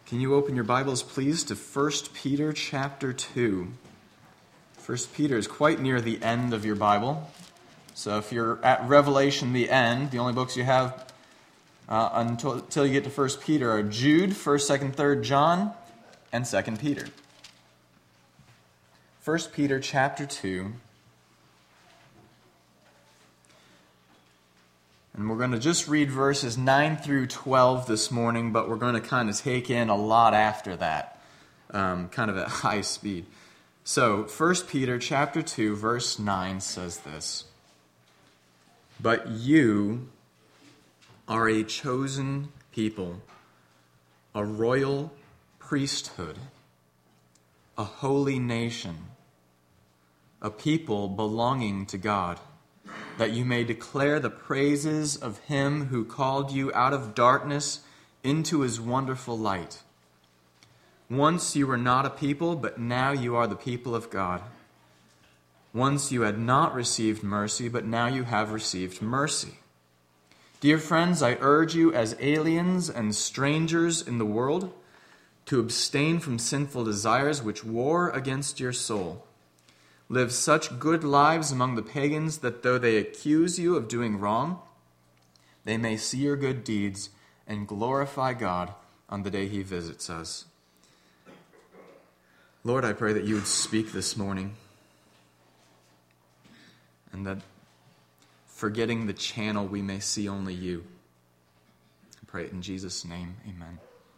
Can you open your Bibles, please, to 1 Peter chapter 2? 1 Peter is quite near the end of your Bible. So if you're at Revelation, the end, the only books you have until you get to 1 Peter are Jude, 1st, 2nd, 3rd John, and 2 Peter. 1 Peter chapter 2. And we're going to just read verses 9 through 12 this morning, but we're going to kind of take in a lot after that, kind of at high speed. So, 1 Peter chapter 2, verse 9 says this: "But you are a chosen people, a royal priesthood, a holy nation, a people belonging to God, that you may declare the praises of Him who called you out of darkness into His wonderful light. Once you were not a people, but now you are the people of God. Once you had not received mercy, but now you have received mercy. Dear friends, I urge you as aliens and strangers in the world to abstain from sinful desires which war against your soul. Live such good lives among the pagans that though they accuse you of doing wrong, they may see your good deeds and glorify God on the day He visits us." Lord, I pray that You would speak this morning, and that forgetting the channel we may see only You. I pray it in Jesus' name, amen.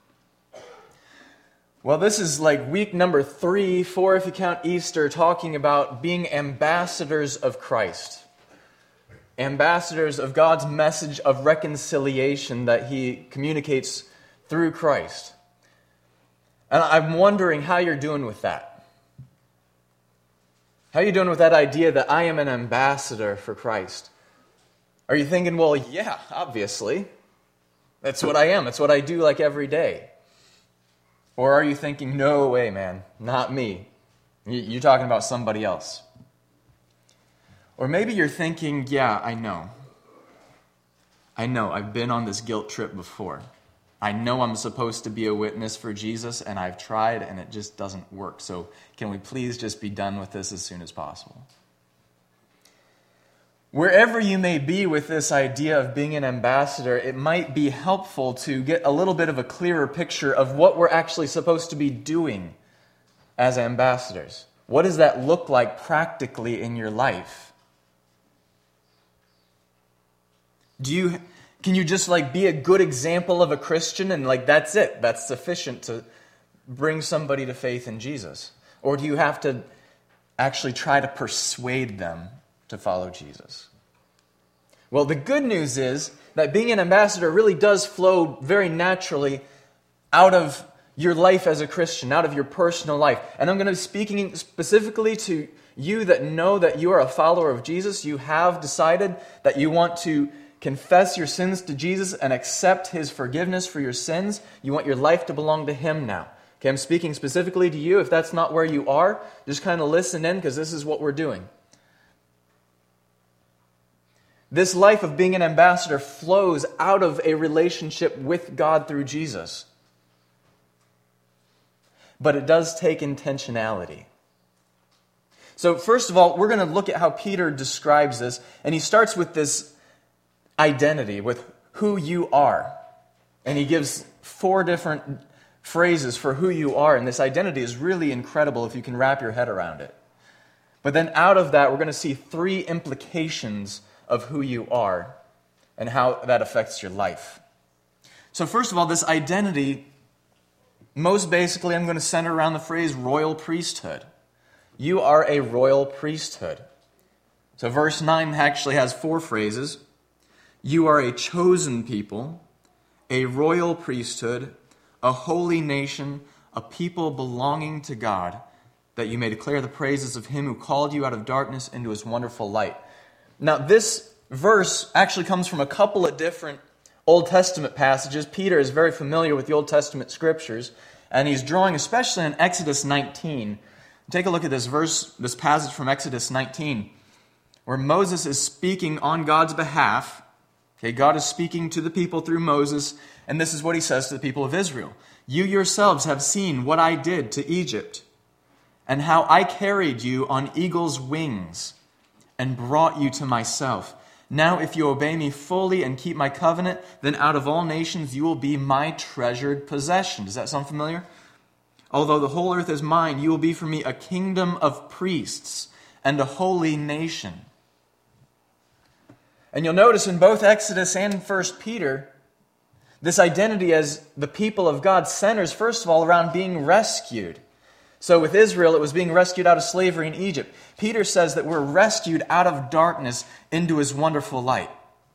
Well, this is like week number 3, 4 if you count Easter, talking about being ambassadors of Christ. Ambassadors of God's message of reconciliation that He communicates through Christ. And I'm wondering how you're doing with that. How are you doing with that idea that I am an ambassador for Christ? Are you thinking, well, yeah, obviously. That's what I am. That's what I do like every day. Or are you thinking, no way, man, not me. You're talking about somebody else. Or maybe you're thinking, yeah, I know, I've been on this guilt trip before. I know I'm supposed to be a witness for Jesus, and I've tried, and it just doesn't work. So can we please just be done with this as soon as possible? Wherever you may be with this idea of being an ambassador, it might be helpful to get a little bit of a clearer picture of what we're actually supposed to be doing as ambassadors. What does that look like practically in your life? Can you just be a good example of a Christian and that's it? That's sufficient to bring somebody to faith in Jesus? Or do you have to actually try to persuade them to follow Jesus? Well, the good news is that being an ambassador really does flow very naturally out of your life as a Christian, out of your personal life. And I'm going to be speaking specifically to you that know that you are a follower of Jesus. You have decided that you want to confess your sins to Jesus and accept His forgiveness for your sins. You want your life to belong to Him now. Okay, I'm speaking specifically to you. If that's not where you are, just kind of listen in, because this is what we're doing. This life of being an ambassador flows out of a relationship with God through Jesus. But it does take intentionality. So first of all, we're going to look at how Peter describes this. And he starts with this identity, with who you are. And he gives 4 different phrases for who you are. And this identity is really incredible if you can wrap your head around it. But then out of that, we're going to see 3 implications of who you are and how that affects your life. So first of all, this identity, most basically I'm going to center around the phrase royal priesthood. You are a royal priesthood. So verse 9 actually has 4 phrases. You are a chosen people, a royal priesthood, a holy nation, a people belonging to God, that you may declare the praises of Him who called you out of darkness into His wonderful light. Now, this verse actually comes from a couple of different Old Testament passages. Peter is very familiar with the Old Testament scriptures, and he's drawing especially in Exodus 19. Take a look at this passage from Exodus 19, where Moses is speaking on God's behalf. Okay, God is speaking to the people through Moses, and this is what He says to the people of Israel. You yourselves have seen what I did to Egypt, and how I carried you on eagle's wings and brought you to myself. Now, if you obey me fully and keep my covenant, then out of all nations you will be my treasured possession. Does that sound familiar? Although the whole earth is mine, you will be for me a kingdom of priests and a holy nation. And you'll notice in both Exodus and 1 Peter, this identity as the people of God centers, first of all, around being rescued. So with Israel, it was being rescued out of slavery in Egypt. Peter says that we're rescued out of darkness into his wonderful light.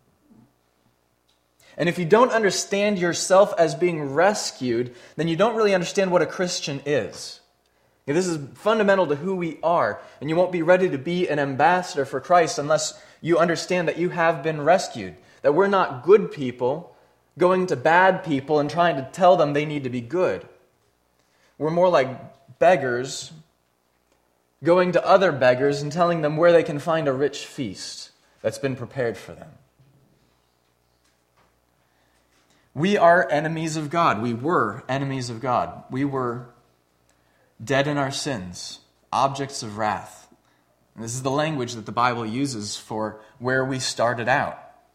And if you don't understand yourself as being rescued, then you don't really understand what a Christian is. This is fundamental to who we are, and you won't be ready to be an ambassador for Christ unless you understand that you have been rescued, that we're not good people going to bad people and trying to tell them they need to be good. We're more like beggars going to other beggars and telling them where they can find a rich feast that's been prepared for them. We are enemies of God. We were enemies of God. We were dead in our sins, objects of wrath. And this is the language that the Bible uses for where we started out.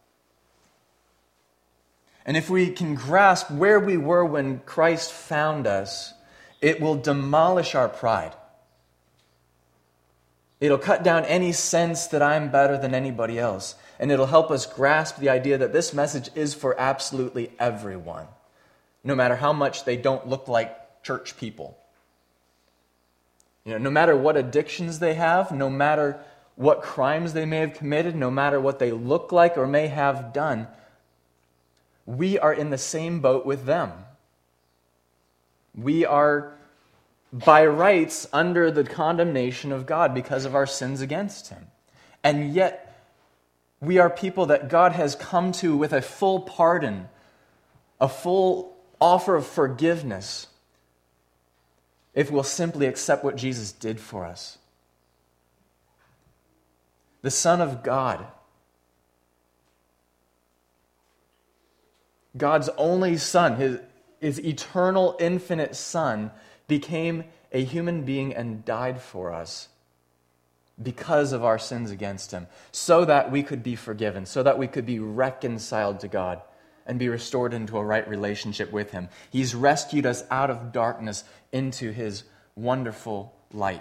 And if we can grasp where we were when Christ found us, it will demolish our pride. It'll cut down any sense that I'm better than anybody else. And it'll help us grasp the idea that this message is for absolutely everyone, no matter how much they don't look like church people. No matter what addictions they have, no matter what crimes they may have committed, no matter what they look like or may have done, we are in the same boat with them. We are, by rights, under the condemnation of God because of our sins against Him. And yet, we are people that God has come to with a full pardon, a full offer of forgiveness, if we'll simply accept what Jesus did for us. The Son of God, God's only Son, His eternal, infinite Son, became a human being and died for us because of our sins against Him, so that we could be forgiven, so that we could be reconciled to God and be restored into a right relationship with Him. He's rescued us out of darkness into His wonderful light.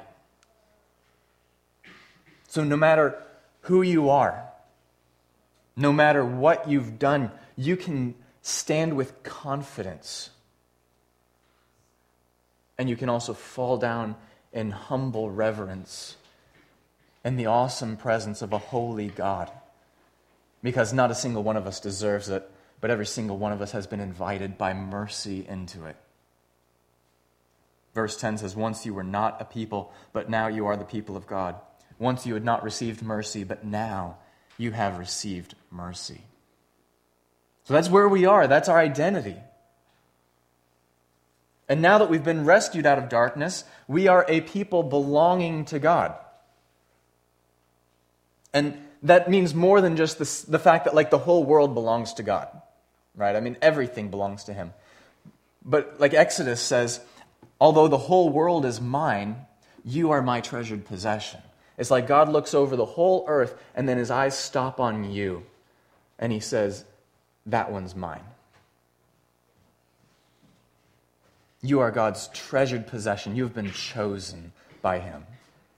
So no matter who you are, no matter what you've done, you can stand with confidence. And you can also fall down in humble reverence in the awesome presence of a holy God. Because not a single one of us deserves it, but every single one of us has been invited by mercy into it. Verse 10 says, "Once you were not a people, but now you are the people of God. Once you had not received mercy, but now you have received mercy." So that's where we are. That's our identity. And now that we've been rescued out of darkness, we are a people belonging to God. And that means more than just the fact that the whole world belongs to God. Right? I mean, everything belongs to Him. But like Exodus says, although the whole world is mine, you are my treasured possession. It's like God looks over the whole earth and then His eyes stop on you. And He says, that one's mine. You are God's treasured possession. You've been chosen by Him.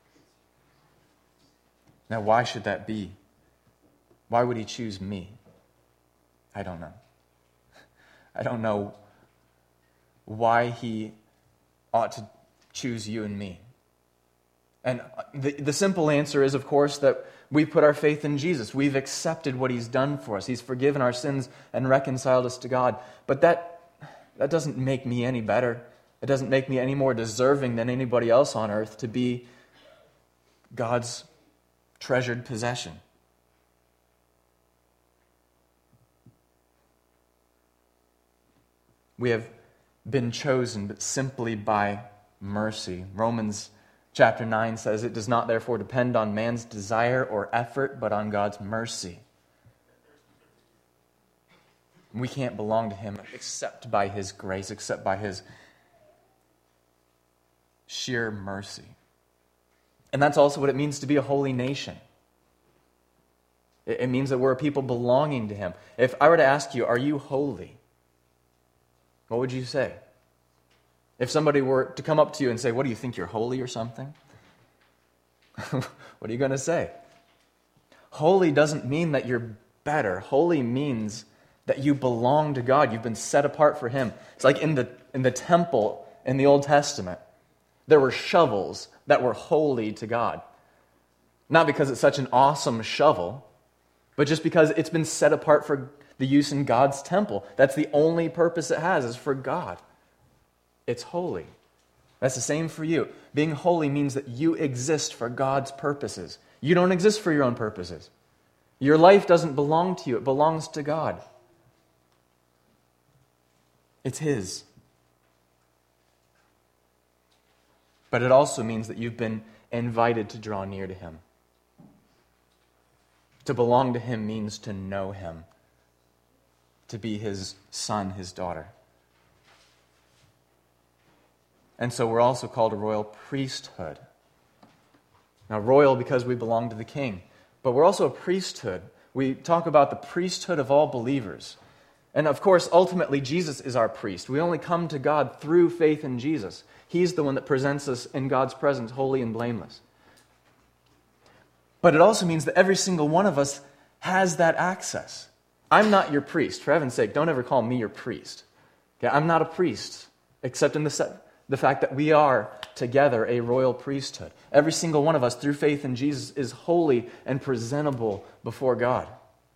Now, why should that be? Why would He choose me? I don't know. I don't know why He ought to choose you and me. And the simple answer is, of course, that we put our faith in Jesus. We've accepted what He's done for us. He's forgiven our sins and reconciled us to God. But that doesn't make me any better. It doesn't make me any more deserving than anybody else on earth to be God's treasured possession. We have been chosen, but simply by mercy. Romans chapter 9 says, "It does not therefore depend on man's desire or effort, but on God's mercy." We can't belong to him except by his grace, except by his sheer mercy. And that's also what it means to be a holy nation. It means that we're a people belonging to him. If I were to ask you, are you holy? What would you say? If somebody were to come up to you and say, what do you think, you're holy or something? What are you going to say? Holy doesn't mean that you're better. Holy means that you belong to God. You've been set apart for him. It's like in the temple in the Old Testament, there were shovels that were holy to God. Not because it's such an awesome shovel, but just because it's been set apart for the use in God's temple. That's the only purpose it has, is for God. It's holy. That's the same for you. Being holy means that you exist for God's purposes. You don't exist for your own purposes. Your life doesn't belong to you. It belongs to God. It's his. But it also means that you've been invited to draw near to him. To belong to him means to know him. To be his son, his daughter. And so we're also called a royal priesthood. Now, royal because we belong to the king. But we're also a priesthood. We talk about the priesthood of all believers. And of course, ultimately, Jesus is our priest. We only come to God through faith in Jesus. He's the one that presents us in God's presence holy and blameless. But it also means that every single one of us has that access. I'm not your priest. For heaven's sake, don't ever call me your priest. Okay? I'm not a priest, except in the fact that we are together a royal priesthood. Every single one of us, through faith in Jesus, is holy and presentable before God.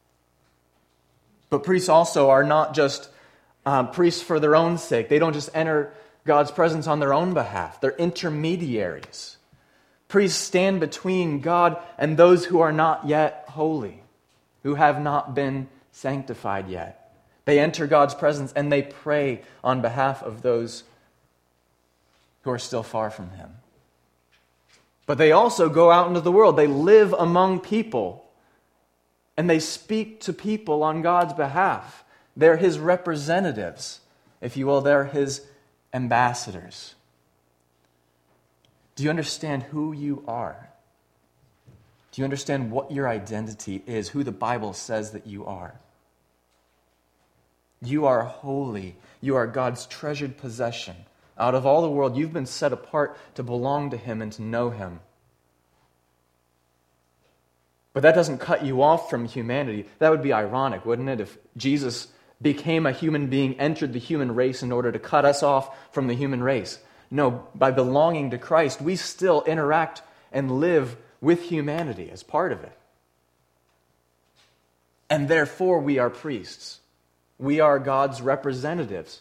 But priests also are not just priests for their own sake. They don't just enter God's presence on their own behalf. They're intermediaries. Priests stand between God and those who are not yet holy, who have not been sanctified yet. They enter God's presence and they pray on behalf of those who are still far from him. But they also go out into the world. They live among people and they speak to people on God's behalf. They're his representatives, if you will. They're his ambassadors. Do you understand who you are? Do you understand what your identity is, who the Bible says that you are? You are holy. You are God's treasured possession. Out of all the world, you've been set apart to belong to him and to know him. But that doesn't cut you off from humanity. That would be ironic, wouldn't it, if Jesus became a human being, entered the human race in order to cut us off from the human race. No, by belonging to Christ, we still interact and live with humanity as part of it. And therefore we are priests. We are God's representatives.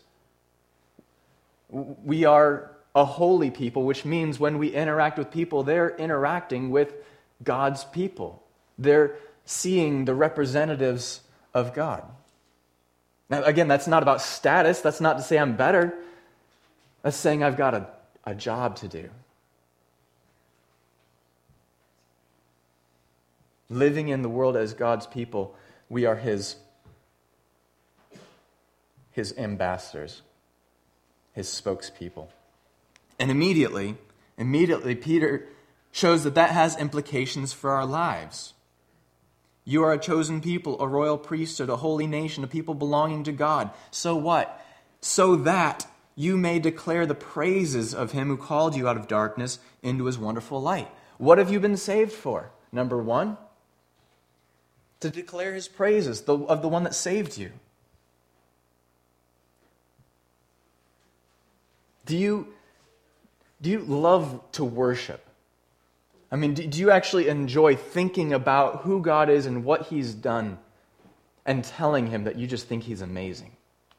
We are a holy people, which means when we interact with people, they're interacting with God's people. They're seeing the representatives of God. Now, again, that's not about status. That's not to say I'm better. That's saying I've got a job to do. Living in the world as God's people, we are his ambassadors, his spokespeople. And immediately, Peter shows that has implications for our lives. You are a chosen people, a royal priesthood, a holy nation, a people belonging to God. So what? So that you may declare the praises of him who called you out of darkness into his wonderful light. What have you been saved for? Number one, to declare his praises of the one that saved you. Do you love to worship? I mean, do you actually enjoy thinking about who God is and what he's done and telling him that you just think he's amazing?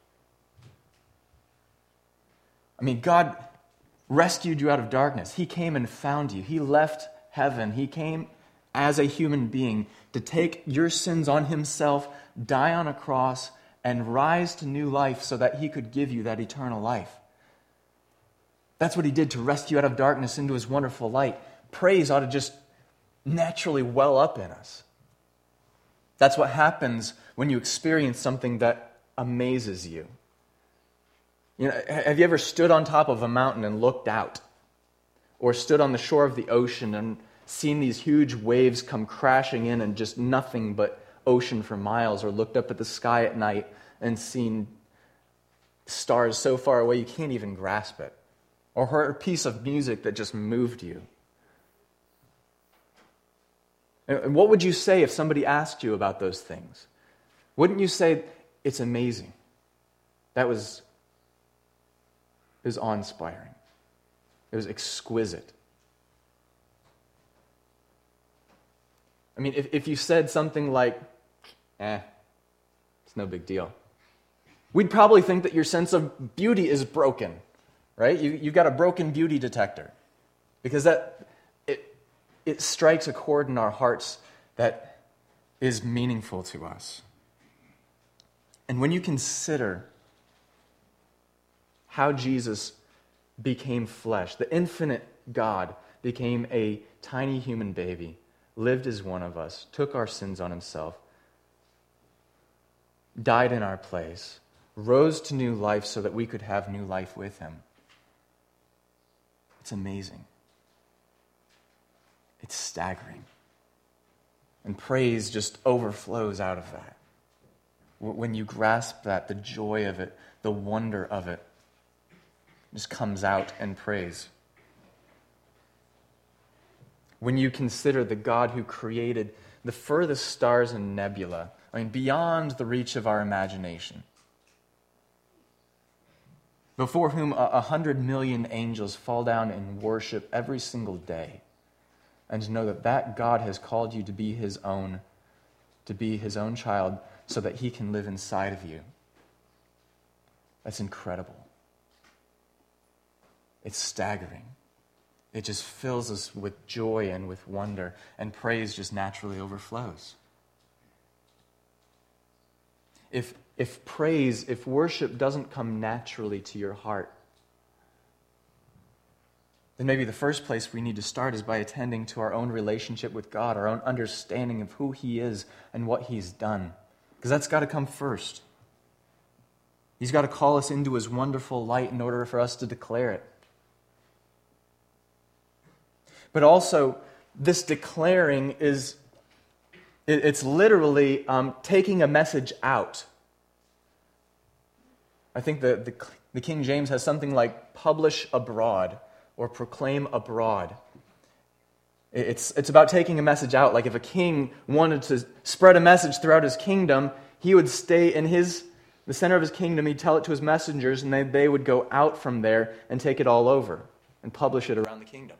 I mean, God rescued you out of darkness. He came and found you. He left heaven. He came as a human being to take your sins on himself, die on a cross, and rise to new life so that he could give you that eternal life. That's what he did to rescue out of darkness into his wonderful light. Praise ought to just naturally well up in us. That's what happens when you experience something that amazes you. You know, have you ever stood on top of a mountain and looked out? Or stood on the shore of the ocean and seen these huge waves come crashing in and just nothing but ocean for miles? Or looked up at the sky at night and seen stars so far away you can't even grasp it? Or heard a piece of music that just moved you? And what would you say if somebody asked you about those things? Wouldn't you say, it's amazing? It was awe-inspiring. It was exquisite. I mean, if you said something like, it's no big deal, we'd probably think that your sense of beauty is broken, right? You've got a broken beauty detector. Because it strikes a chord in our hearts that is meaningful to us. And when you consider how Jesus became flesh, the infinite God became a tiny human baby, lived as one of us, took our sins on himself, died in our place, rose to new life so that we could have new life with him. It's amazing. It's staggering. And praise just overflows out of that. When you grasp that, the joy of it, the wonder of it, just comes out in praise. When you consider the God who created the furthest stars and nebula, beyond the reach of our imagination, before whom 100 million angels fall down and worship every single day, and to know that God has called you to be his own child, so that he can live inside of you. That's incredible. It's staggering. It just fills us with joy and with wonder, and praise just naturally overflows. If worship doesn't come naturally to your heart, then maybe the first place we need to start is by attending to our own relationship with God, our own understanding of who he is and what he's done. Because that's got to come first. He's got to call us into his wonderful light in order for us to declare it. But also, this declaring it's literally taking a message out. I think the King James has something like publish abroad or proclaim abroad. It's about taking a message out. Like if a king wanted to spread a message throughout his kingdom, he would stay in the center of his kingdom, he'd tell it to his messengers, and they would go out from there and take it all over and publish it around the kingdom.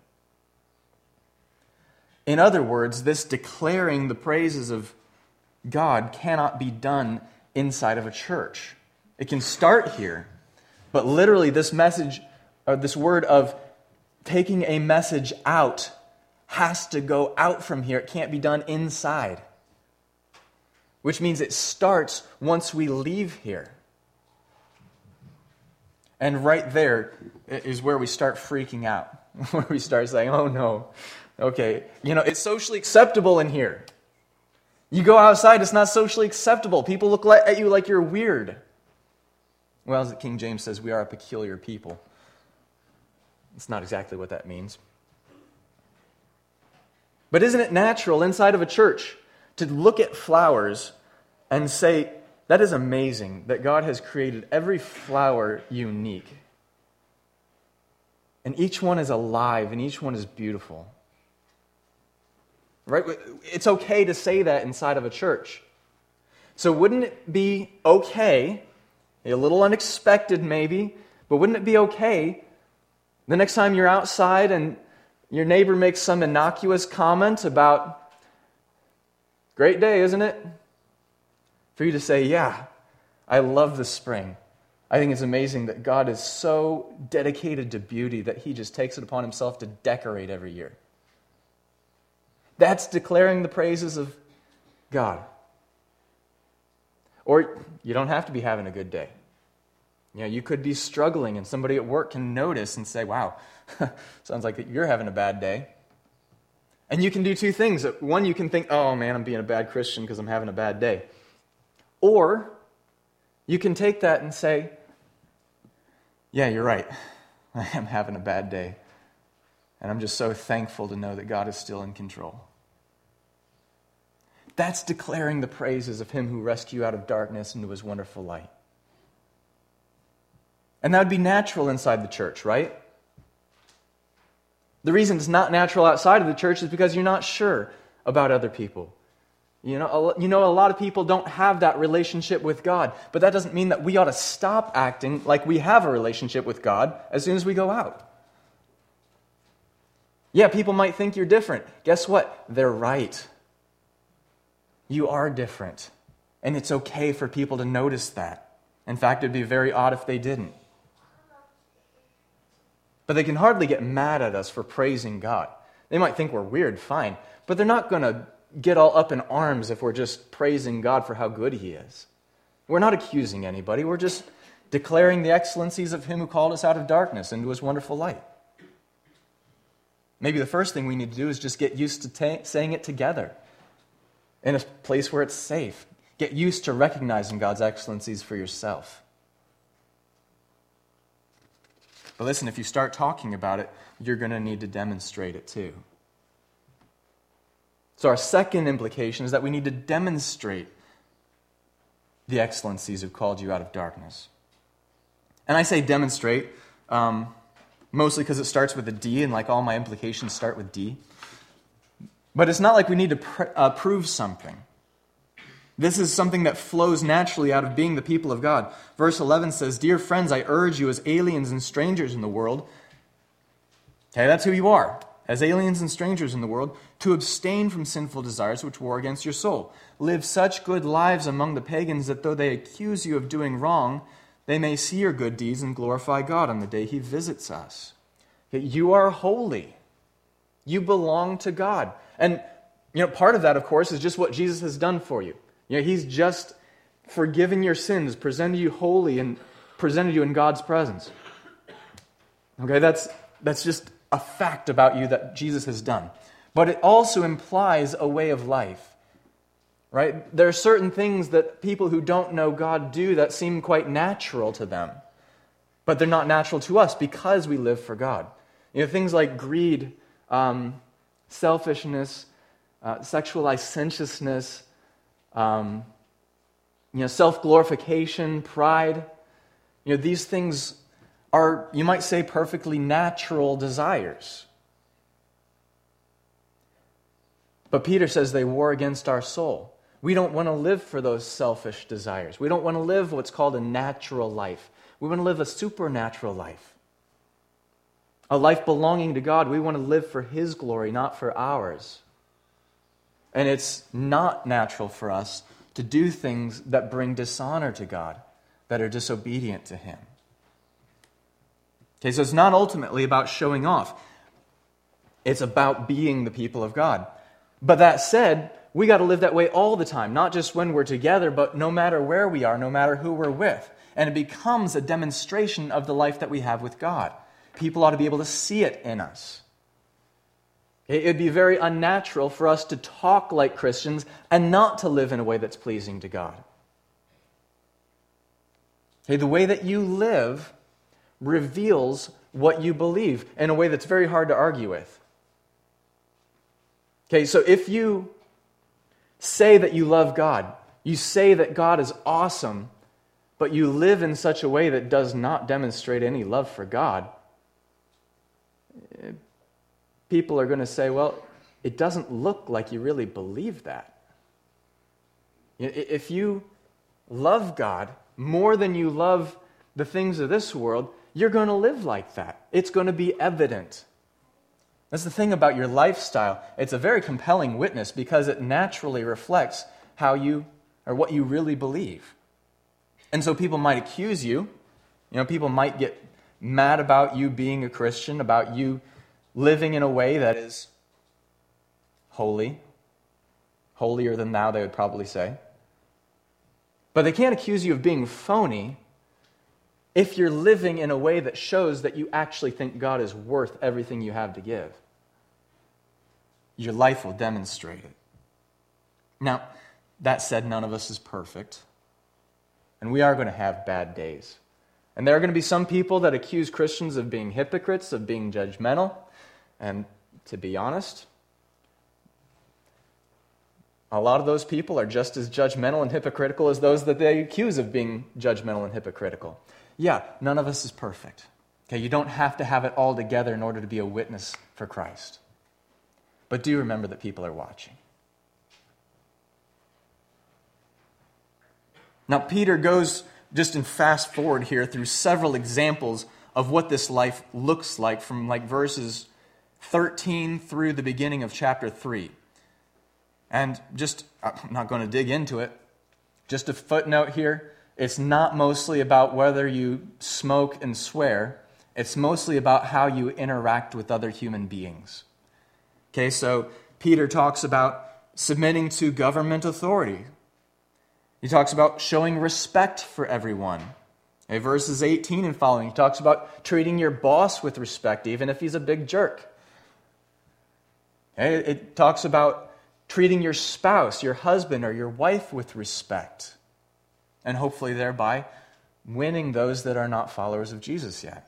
In other words, this declaring the praises of God cannot be done inside of a church. It can start here, but literally this message, or this word of taking a message out, has to go out from here. It can't be done inside. Which means it starts once we leave here. And right there is where we start freaking out. Where we start saying, oh no, okay, it's socially acceptable in here. You go outside, it's not socially acceptable. People look at you like you're weird. Well, as King James says, we are a peculiar people. It's not exactly what that means. But isn't it natural inside of a church to look at flowers and say, that is amazing that God has created every flower unique. And each one is alive and each one is beautiful. Right? It's okay to say that inside of a church. So wouldn't it be okay, a little unexpected maybe, but wouldn't it be okay the next time you're outside and your neighbor makes some innocuous comment about, great day, isn't it? For you to say, yeah, I love the spring. I think it's amazing that God is so dedicated to beauty that he just takes it upon himself to decorate every year. That's declaring the praises of God. Or you don't have to be having a good day. You could be struggling and somebody at work can notice and say, wow, sounds like you're having a bad day. And you can do two things. One, you can think, oh man, I'm being a bad Christian because I'm having a bad day. Or You can take that and say, yeah, you're right. I am having a bad day. And I'm just so thankful to know that God is still in control. That's declaring the praises of Him who rescued you out of darkness into His wonderful light. And that would be natural inside the church, right? The reason it's not natural outside of the church is because you're not sure about other people. You know, a lot of people don't have that relationship with God, but that doesn't mean that we ought to stop acting like we have a relationship with God as soon as we go out. Yeah, people might think you're different. Guess what? They're right. You are different, and it's okay for people to notice that. In fact, it'd be very odd if they didn't. But they can hardly get mad at us for praising God. They might think we're weird, fine, but they're not going to get all up in arms if we're just praising God for how good He is. We're not accusing anybody. We're just declaring the excellencies of Him who called us out of darkness into His wonderful light. Maybe the first thing we need to do is just get used to saying it together in a place where it's safe. Get used to recognizing God's excellencies for yourself. But listen, if you start talking about it, you're going to need to demonstrate it too. So our second implication is that we need to demonstrate the excellencies who've called you out of darkness. And I say demonstrate, mostly because it starts with a D, and like all my implications start with D. But it's not like we need to prove something. This is something that flows naturally out of being the people of God. Verse 11 says, "Dear friends, I urge you as aliens and strangers in the world," okay, that's who you are, as aliens and strangers in the world, "to abstain from sinful desires which war against your soul. Live such good lives among the pagans that though they accuse you of doing wrong, they may see your good deeds and glorify God on the day He visits us." Okay, you are holy. You belong to God. And part of that, of course, is just what Jesus has done for you. He's just forgiven your sins, presented you holy, and presented you in God's presence. Okay, that's just a fact about you that Jesus has done. But it also implies a way of life, right? There are certain things that people who don't know God do that seem quite natural to them, but they're not natural to us because we live for God. Things like greed, selfishness, sexual licentiousness, self-glorification, pride. These things are, you might say, perfectly natural desires. But Peter says they war against our soul. We don't want to live for those selfish desires. We don't want to live what's called a natural life. We want to live a supernatural life. A life belonging to God. We want to live for His glory, not for ours. And it's not natural for us to do things that bring dishonor to God, that are disobedient to Him. Okay, so it's not ultimately about showing off. It's about being the people of God. But that said, we got to live that way all the time, not just when we're together, but no matter where we are, no matter who we're with. And it becomes a demonstration of the life that we have with God. People ought to be able to see it in us. It would be very unnatural for us to talk like Christians and not to live in a way that's pleasing to God. Okay, the way that you live reveals what you believe in a way that's very hard to argue with. Okay, so if you say that you love God, you say that God is awesome, but you live in such a way that does not demonstrate any love for God, people are going to say, well, it doesn't look like you really believe that. If you love God more than you love the things of this world, you're going to live like that. It's going to be evident. That's the thing about your lifestyle. It's a very compelling witness because it naturally reflects how you, or what you really believe. And so people might accuse you. People might get mad about you being a Christian, about you living in a way that is holy, holier than thou, they would probably say. But they can't accuse you of being phony if you're living in a way that shows that you actually think God is worth everything you have to give. Your life will demonstrate it. Now, that said, none of us is perfect. And we are going to have bad days. And there are going to be some people that accuse Christians of being hypocrites, of being judgmental. And to be honest, a lot of those people are just as judgmental and hypocritical as those that they accuse of being judgmental and hypocritical. Yeah, none of us is perfect. Okay, you don't have to have it all together in order to be a witness for Christ. But do remember that people are watching. Now, Peter goes just in fast forward here through several examples of what this life looks like from like verses 13 through the beginning of chapter 3. And just, I'm not going to dig into it, just a footnote here. It's not mostly about whether you smoke and swear. It's mostly about how you interact with other human beings. Okay, so Peter talks about submitting to government authority. He talks about showing respect for everyone. Okay, verses 18 and following, he talks about treating your boss with respect, even if he's a big jerk. Okay, it talks about treating your spouse, your husband, or your wife with respect. And hopefully thereby winning those that are not followers of Jesus yet.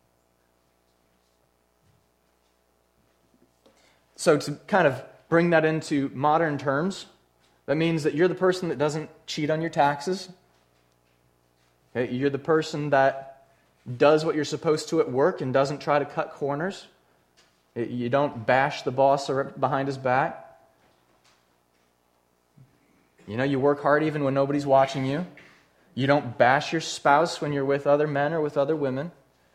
So to kind of bring that into modern terms, that means that you're the person that doesn't cheat on your taxes. Okay? You're the person that does what you're supposed to at work and doesn't try to cut corners. You don't bash the boss behind his back. You know, you work hard even when nobody's watching you. You don't bash your spouse when you're with other men or with other women.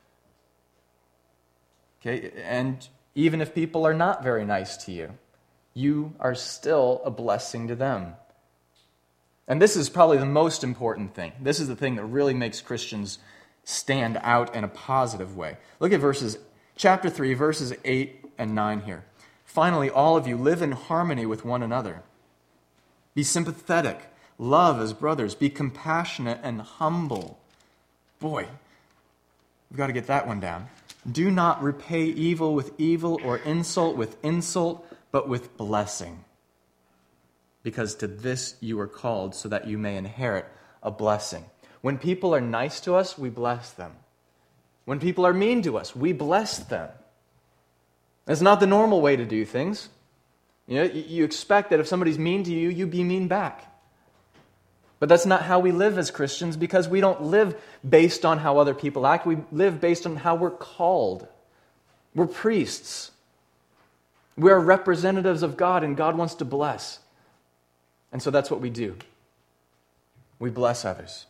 Okay, and even if people are not very nice to you, you are still a blessing to them. And this is probably the most important thing. This is the thing that really makes Christians stand out in a positive way. Look at chapter 3, verses 8 and 9 here. Finally, all of you live in harmony with one another. Be sympathetic, love as brothers, be compassionate and humble. Boy, we've got to get that one down. Do not repay evil with evil or insult with insult, but with blessing. Because to this you are called, so that you may inherit a blessing. When people are nice to us, we bless them. When people are mean to us, we bless them. It's not the normal way to do things. You know, you expect that if somebody's mean to you, you be mean back. But that's not how we live as Christians, because we don't live based on how other people act. We live based on how we're called. We're priests. We are representatives of God, and God wants to bless. And so that's what we do. We bless others.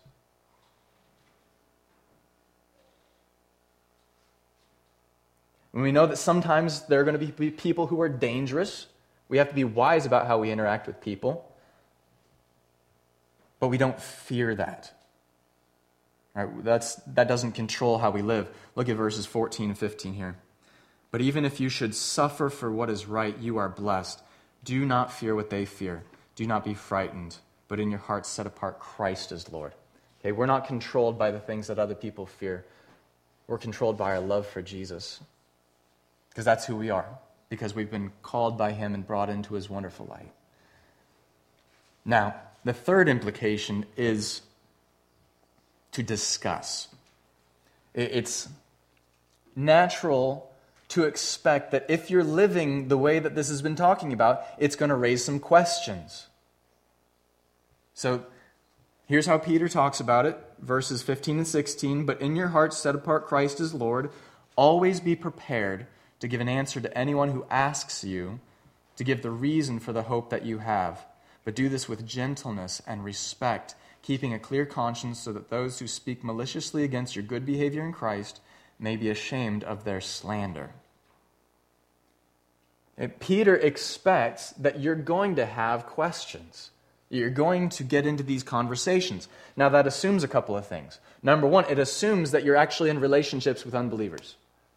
And we know that sometimes there are going to be people who are dangerous. We have to be wise about how we interact with people. But we don't fear that. All right, that doesn't control how we live. Look at verses 14 and 15 here. But even if you should suffer for what is right, you are blessed. Do not fear what they fear. Do not be frightened, but in your hearts set apart Christ as Lord. Okay, we're not controlled by the things that other people fear. We're controlled by our love for Jesus. Because that's who we are. Because we've been called by Him and brought into His wonderful light. Now, the third implication is to discuss. It's natural to expect that if you're living the way that this has been talking about, it's going to raise some questions. So, here's how Peter talks about it, verses 15 and 16. But in your hearts set apart Christ as Lord. Always be prepared to give an answer to anyone who asks you to give the reason for the hope that you have. But do this with gentleness and respect, keeping a clear conscience, so that those who speak maliciously against your good behavior in Christ may be ashamed of their slander. Peter expects that you're going to have questions. You're going to get into these conversations. Now, that assumes a couple of things. Number one, it assumes that you're actually in relationships with unbelievers.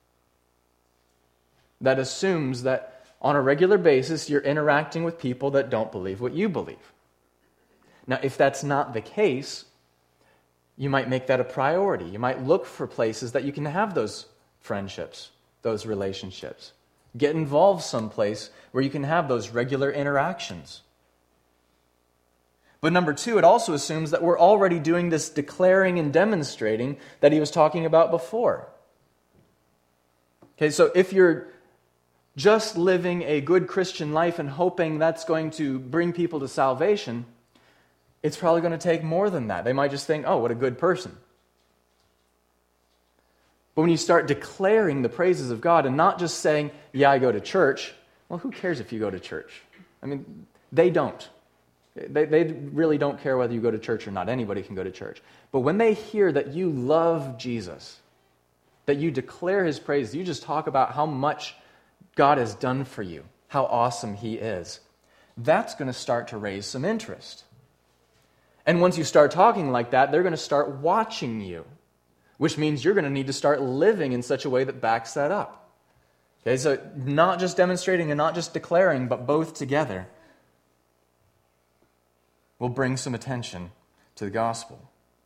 That assumes that on a regular basis, you're interacting with people that don't believe what you believe. Now, if that's not the case, you might make that a priority. You might look for places that you can have those friendships, those relationships. Get involved someplace where you can have those regular interactions. But number two, it also assumes that we're already doing this declaring and demonstrating that he was talking about before. Okay, so if you're just living a good Christian life and hoping that's going to bring people to salvation, it's probably going to take more than that. They might just think, oh, what a good person. But when you start declaring the praises of God and not just saying, yeah, I go to church, well, who cares if you go to church? I mean, they don't. They really don't care whether you go to church or not. Anybody can go to church. But when they hear that you love Jesus, that you declare his praise, you just talk about how much God has done for you, how awesome he is, that's going to start to raise some interest. And once you start talking like that, they're going to start watching you, which means you're going to need to start living in such a way that backs that up. Okay, so not just demonstrating and not just declaring, but both together will bring some attention to the gospel.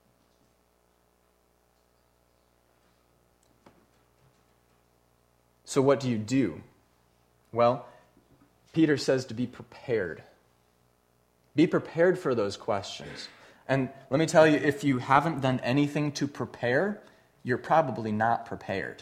So what do you do? Well, Peter says to be prepared. Be prepared for those questions. And let me tell you, if you haven't done anything to prepare, you're probably not prepared.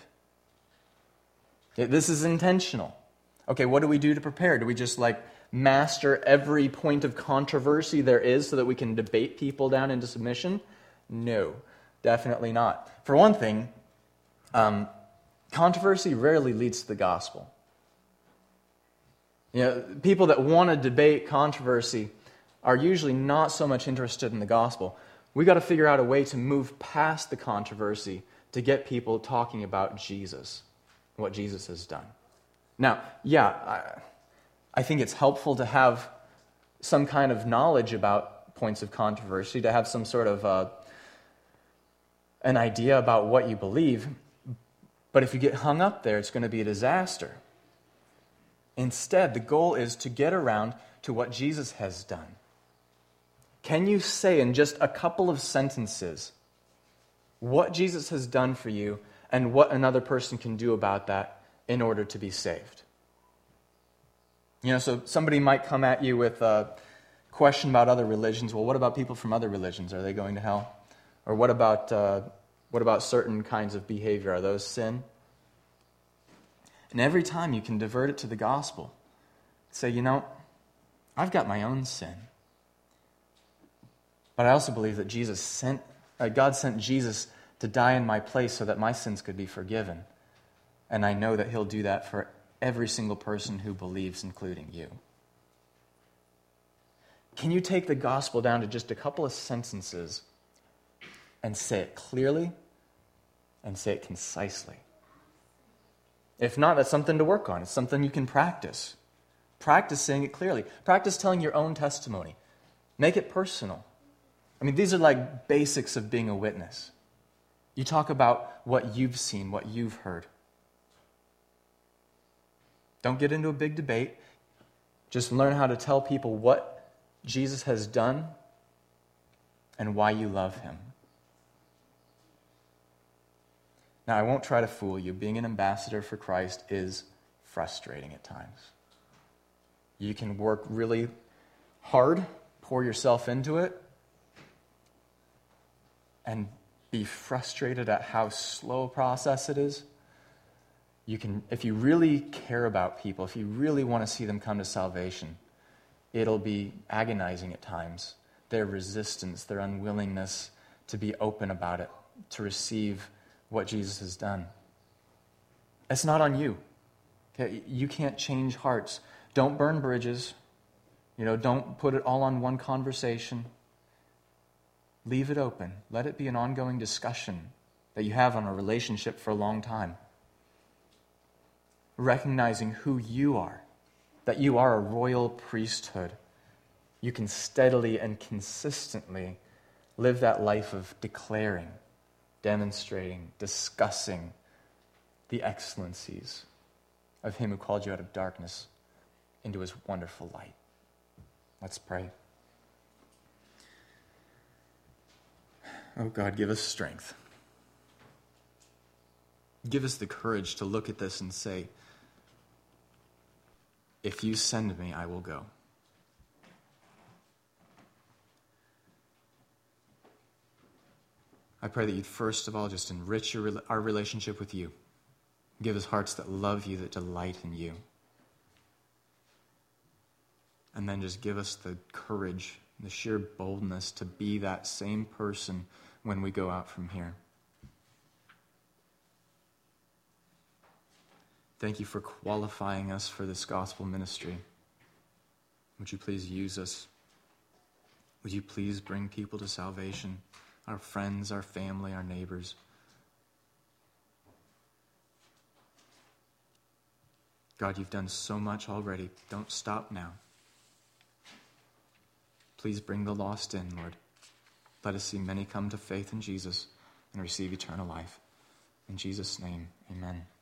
This is intentional. Okay, what do we do to prepare? Do we just master every point of controversy there is so that we can debate people down into submission? No, definitely not. For one thing, controversy rarely leads to the gospel. People that want to debate controversy are usually not so much interested in the gospel. We got to figure out a way to move past the controversy to get people talking about Jesus, what Jesus has done. Now, I think it's helpful to have some kind of knowledge about points of controversy, to have some sort of an idea about what you believe. But if you get hung up there, it's going to be a disaster. Instead, the goal is to get around to what Jesus has done. Can you say in just a couple of sentences what Jesus has done for you and what another person can do about that in order to be saved? So somebody might come at you with a question about other religions. Well, what about people from other religions? Are they going to hell? Or what about certain kinds of behavior? Are those sin? And every time you can divert it to the gospel. Say, I've got my own sin. But I also believe that God sent Jesus to die in my place so that my sins could be forgiven. And I know that he'll do that for every single person who believes, including you. Can you take the gospel down to just a couple of sentences and say it clearly and say it concisely? If not, that's something to work on. It's something you can practice. Practice saying it clearly. Practice telling your own testimony. Make it personal. These are basics of being a witness. You talk about what you've seen, what you've heard. Don't get into a big debate. Just learn how to tell people what Jesus has done and why you love him. Now, I won't try to fool you. Being an ambassador for Christ is frustrating at times. You can work really hard, pour yourself into it, and be frustrated at how slow a process it is. If you really care about people, if you really want to see them come to salvation, it'll be agonizing at times. Their resistance, their unwillingness to be open about it, to receive what Jesus has done. It's not on you. Okay? You can't change hearts. Don't burn bridges. Don't put it all on one conversation. Leave it open. Let it be an ongoing discussion that you have on a relationship for a long time. Recognizing who you are, that you are a royal priesthood. You can steadily and consistently live that life of declaring, demonstrating, discussing the excellencies of him who called you out of darkness into his wonderful light. Let's pray. Oh God, give us strength. Give us the courage to look at this and say, if you send me, I will go. I pray that you'd first of all just enrich our relationship with you. Give us hearts that love you, that delight in you. And then just give us the courage, the sheer boldness to be that same person when we go out from here. Thank you for qualifying us for this gospel ministry. Would you please use us? Would you please bring people to salvation? Our friends, our family, our neighbors. God, you've done so much already. Don't stop now. Please bring the lost in, Lord. Let us see many come to faith in Jesus and receive eternal life. In Jesus' name, amen.